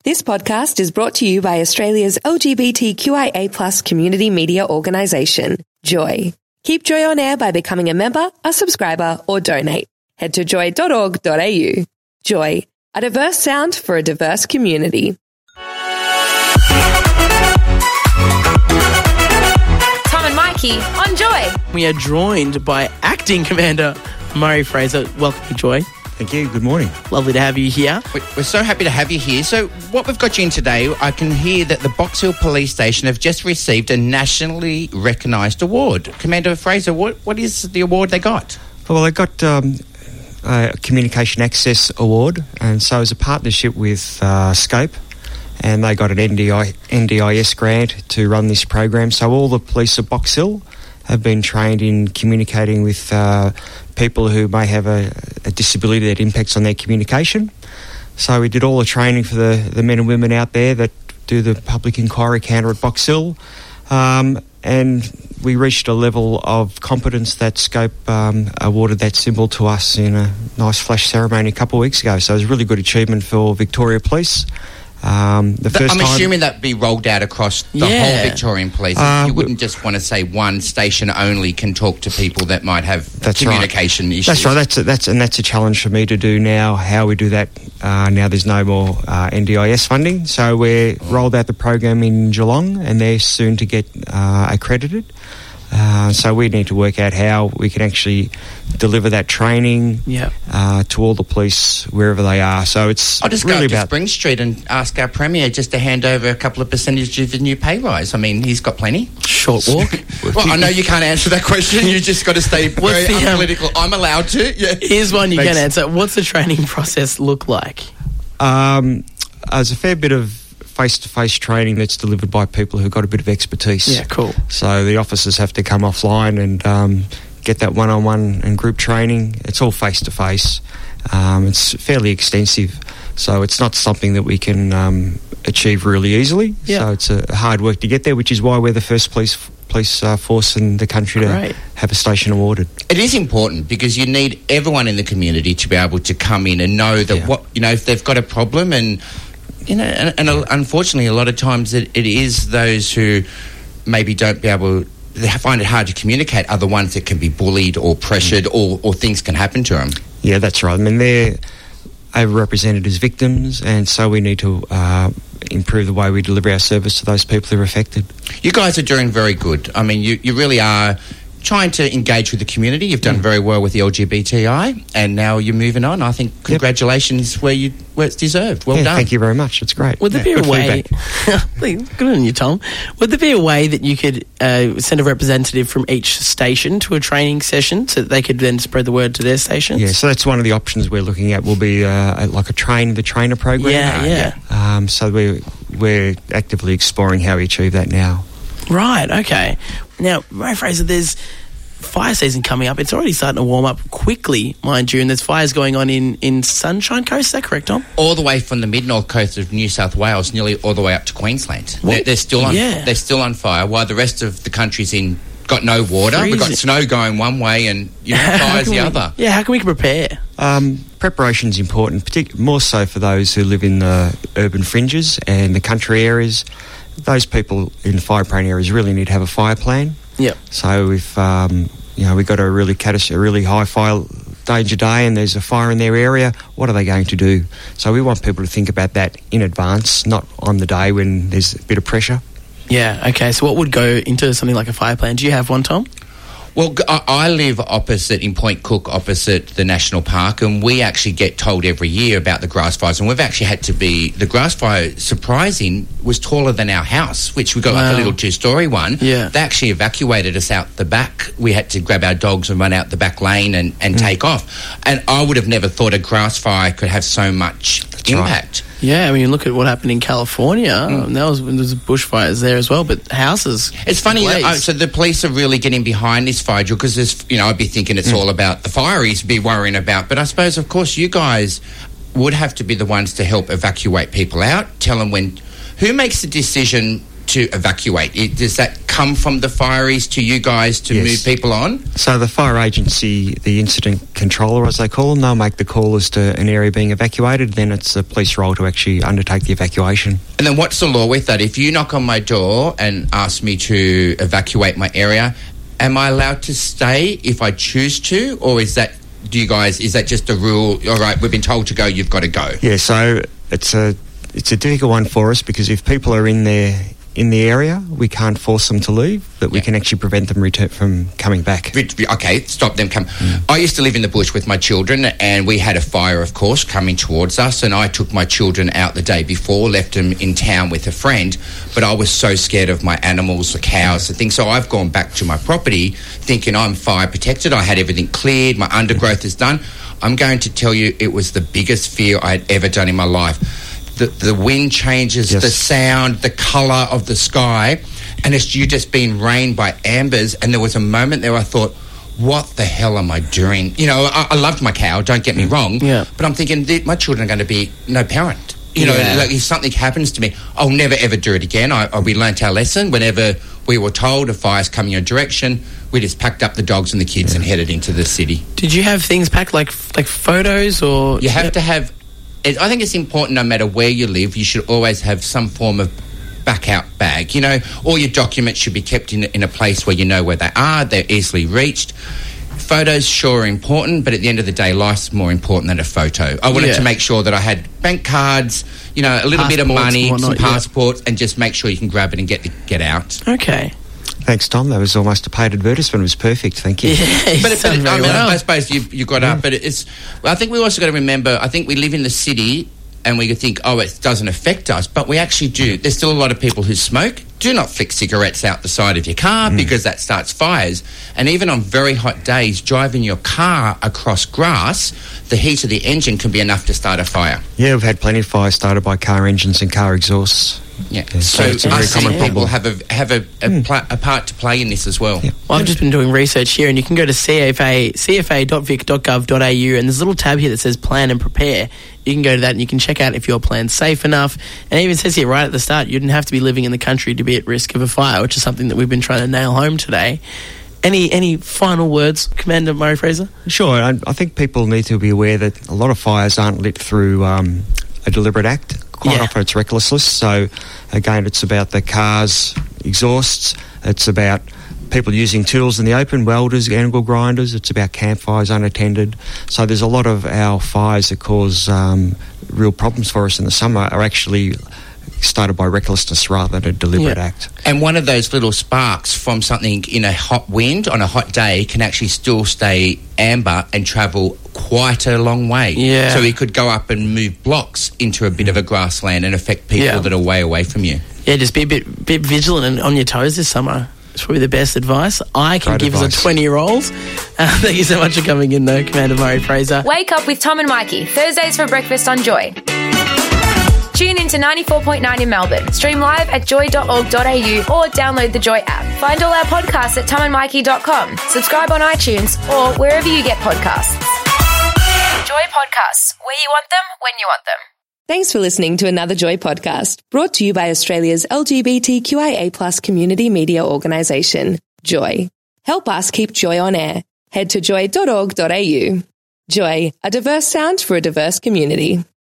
This podcast is brought to you by Australia's LGBTQIA+ community media organisation, Joy. Keep Joy on air by becoming a member, a subscriber, or donate. Head to joy.org.au. Joy, a diverse sound for a diverse community. Tom and Mikey on Joy. We are joined by Acting Commander Murray Fraser. Welcome to Joy. Thank you. Good morning. Lovely to have you here. We're so happy to have you here. So what we've got you in today, I can hear that the Box Hill Police Station have just received a nationally recognised award. Commander Fraser, what is the award they got? Well, they got a Communication Access Award, and so as a partnership with Scope, and they got an NDIS grant to run this program. So all the police of Box Hill have been trained in communicating with people who may have a disability that impacts on their communication. So we did all the training for the men and women out there that do the public inquiry counter at Box Hill, and we reached a level of competence that Scope awarded that symbol to us in a nice flash ceremony a couple of weeks ago. So it was a really good achievement for Victoria Police. I'm assuming that'd be rolled out across the whole Victorian Police. You wouldn't just want to say one station only can talk to people that might have communication issues. That's right. That's a challenge for me to do now. How we do that now? There's no more NDIS funding, so we're rolled out the program in Geelong, and they're soon to get accredited. So we need to work out how we can actually deliver that training to all the police wherever they are. So it's I'll just really go up to Spring Street and ask our Premier just to hand over a couple of percentage of the new pay rise. I mean, he's got plenty. Short walk. Well, I know you can't answer that question. You just got to stay very unpolitical. I'm allowed to. Yeah. Here's one you can answer. What's the training process look like? There's a fair bit of face-to-face training that's delivered by people who've got a bit of expertise. Yeah, cool. So the officers have to come offline and get that one-on-one and group training. It's all face-to-face. It's fairly extensive, so it's not something that we can achieve really easily. Yeah. So it's a hard work to get there, which is why we're the first police force in the country to have a station awarded. It is important because you need everyone in the community to be able to come in and know that if they've got a problem and unfortunately, a lot of times it is those who maybe don't be able, they find it hard to communicate, are the ones that can be bullied or pressured or things can happen to them. Yeah, that's right. I mean, they're overrepresented as victims, and so we need to improve the way we deliver our service to those people who are affected. You guys are doing very good. I mean, you really are trying to engage with the community. You've done very well with the LGBTI, and now you're moving on. I think congratulations where it's deserved. Well done. Thank you very much. It's great. Would there be a way... Good on you, Tom. Would there be a way that you could send a representative from each station to a training session so that they could then spread the word to their stations? Yeah, so that's one of the options we're looking at. Will be like a trainer program. So we're actively exploring how we achieve that now. Right, okay. Now, Murray Fraser, there's fire season coming up. It's already starting to warm up quickly, mind you, and there's fires going on in Sunshine Coast. Is that correct, Tom? All the way from the mid-north coast of New South Wales, nearly all the way up to Queensland. They're still on. Yeah. They're still on fire, while the rest of the country's got no water. Freezing. We've got snow going one way and fire's the other. Yeah, how can we prepare? Preparation's important, more so for those who live in the urban fringes and the country areas. Those people in fire-prone areas really need to have a fire plan. Yep. So if we've got a really high fire danger day and there's a fire in their area, what are they going to do? So we want people to think about that in advance, not on the day when there's a bit of pressure. Yeah. Okay. So what would go into something like a fire plan? Do you have one, Tom? Well, I live in Point Cook, opposite the National Park, and we actually get told every year about the grass fires, and we've actually had to the grass fire, surprising, was taller than our house, which we got like a little two-storey one. Yeah. They actually evacuated us out the back. We had to grab our dogs and run out the back lane and take off. And I would have never thought a grass fire could have so much impact. Right. Yeah, I mean, look at what happened in California. There was bushfires there as well, but houses. It's funny. So the police are really getting behind this fire drill because I'd be thinking it's all about the fireys be worrying about. But I suppose, of course, you guys would have to be the ones to help evacuate people out. Tell them who makes the decision to evacuate? Does that come from the fireys to you guys to move people on? So the fire agency, the incident controller, as they call them, they'll make the call as to an area being evacuated. Then it's the police role to actually undertake the evacuation. And then what's the law with that? If you knock on my door and ask me to evacuate my area, am I allowed to stay if I choose to, or is that just a rule? All right, we've been told to go, you've got to go. Yeah, so it's a difficult one for us because if people are in the area, we can't force them to leave, but we can actually prevent them from coming back. Okay, stop them come. I used to live in the bush with my children, and we had a fire, of course, coming towards us, and I took my children out the day before, left them in town with a friend, but I was so scared of my animals, the cows, the things, so I've gone back to my property thinking I'm fire protected. I had everything cleared, my undergrowth is done. I'm going to tell you, it was the biggest fear I had ever done in my life. The wind changes, the sound, the colour of the sky, and it's you just being rained by ambers. And there was a moment there I thought, what the hell am I doing? You know, I loved my cow, don't get me wrong, but I'm thinking, my children are going to be no parent. You know, like if something happens to me, I'll never ever do it again. We learnt our lesson. Whenever we were told a fire's coming your direction, we just packed up the dogs and the kids and headed into the city. Did you have things packed like photos or? You have to have. I think it's important no matter where you live, you should always have some form of back-out bag. You know, all your documents should be kept in a place where you know where they are, they're easily reached. Photos sure are important, but at the end of the day, life's more important than a photo. I wanted to make sure that I had bank cards, you know, a little bit of money, some passports, and just make sure you can grab it and get out. Okay. Thanks, Tom. That was almost a paid advertisement. It was perfect. Thank you. Yeah, but I suppose you got up. But I think we also got to remember, I think we live in the city and we think, oh, it doesn't affect us. But we actually do. There's still a lot of people who smoke. Do not flick cigarettes out the side of your car because that starts fires. And even on very hot days, driving your car across grass, the heat of the engine can be enough to start a fire. Yeah, we've had plenty of fires started by car engines and car exhausts. Yeah, so it's a very common people problem. have a part to play in this as well. Yeah. Well, I've just been doing research here, and you can go to cfa.vic.gov.au, and there's a little tab here that says Plan and Prepare. You can go to that and you can check out if your plan's safe enough. And it even says here right at the start, you didn't have to be living in the country to be at risk of a fire, which is something that we've been trying to nail home today. Any final words, Commander Murray Fraser? Sure. I think people need to be aware that a lot of fires aren't lit through a deliberate act. Quite often it's recklessness. So, again, it's about the car's exhausts. It's about people using tools in the open, welders, angle grinders. It's about campfires unattended. So there's a lot of our fires that cause real problems for us in the summer are actually started by recklessness rather than a deliberate act. And one of those little sparks from something in a hot wind on a hot day can actually still stay amber and travel quite a long way. Yeah. So it could go up and move blocks into a bit of a grassland and affect people that are way away from you. Yeah, just be a bit vigilant and on your toes this summer. It's probably the best advice I can give as a 20-year-old. Thank you so much for coming in, though, Commander Murray Fraser. Wake up with Tom and Mikey, Thursdays for breakfast on Joy. Tune in to 94.9 in Melbourne. Stream live at joy.org.au or download the Joy app. Find all our podcasts at tomandmikey.com. Subscribe on iTunes or wherever you get podcasts. Joy Podcasts, where you want them, when you want them. Thanks for listening to another Joy podcast, brought to you by Australia's LGBTQIA+ community media organisation, Joy. Help us keep Joy on air. Head to joy.org.au. Joy, a diverse sound for a diverse community.